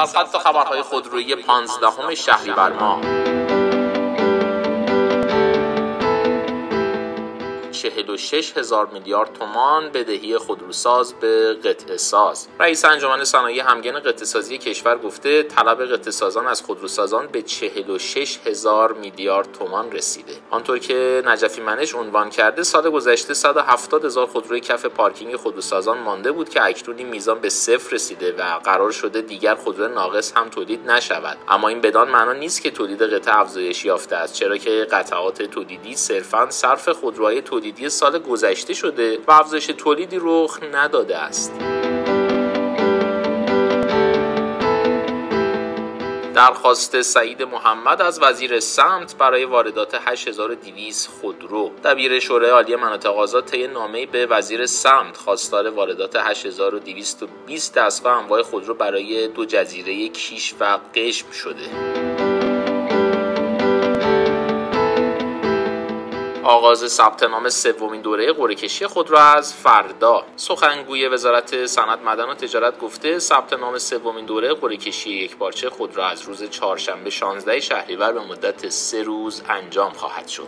سرخط خبرهای خودرویی 15 شهریور ماه. 46,000 میلیارد تومان بدهی خودروساز به قطعه ساز. رئیس انجمن صنایع همگن قطعه سازی کشور گفته طلب قطعه سازان از خودروسازان به 46,000 میلیارد تومان رسیده. آنطور که نجفی منش عنوان کرده سال گذشته 170,000 خودروی کف پارکینگ خودروسازان مانده بود که اکنون این میزان به صفر رسیده و قرار شده دیگر خودرو ناقص هم تولید نشود. اما این بدان معنا نیست که تولید قطعه افزایش یافته است، چرا که قطعات تولیدی صرفاً صرف خودروهای تولیدی سال گذشته شده و افزایش تولیدی رخ نداده است. درخواست سعید محمد از وزیر سمت برای واردات 8200 خودرو. دبیر شورای عالی مناطق آزاد طی نامه‌ای به وزیر سمت خواستار واردات 8220 دستگاه انواع خودرو برای دو جزیره کیش و قشم شده. آغاز ثبت نام سومین دوره قرعه‌کشی خودرو از فردا. سخنگوی وزارت صنعت، معدن و تجارت گفته ثبت نام سومین دوره قرعه‌کشی یکپارچه خودرو از روز چهارشنبه 16 شهریور به مدت 3 روز انجام خواهد شد.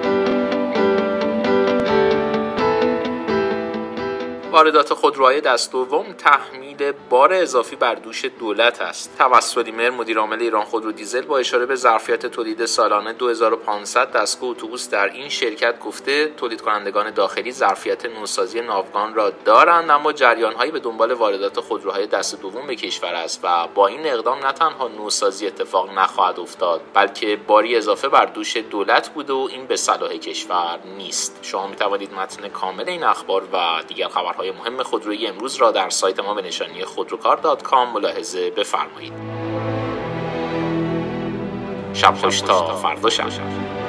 واردات خودروهای دست دوم تحمیل بار اضافی بر دوش دولت است. توسلیمر مدیر عامل ایران خودرو دیزل با اشاره به ظرفیت تولید سالانه 2500 دستگاه اتوبوس در این شرکت گفته تولید کنندگان داخلی ظرفیت نوسازی ناوگان را دارند، اما جریان‌هایی به دنبال واردات خودروهای دست دوم به کشور است و با این اقدام نه تنها نوسازی اتفاق نخواهد افتاد بلکه باری اضافه بر دوش دولت بوده و این به صلاح کشور نیست. شما می‌توانید متن کامل این اخبار و دیگر خبرهای مهم خودرویی امروز را در سایت ما به نشانی خودروکار.com ملاحظه بفرمایید. شب خوش تا فردا شب.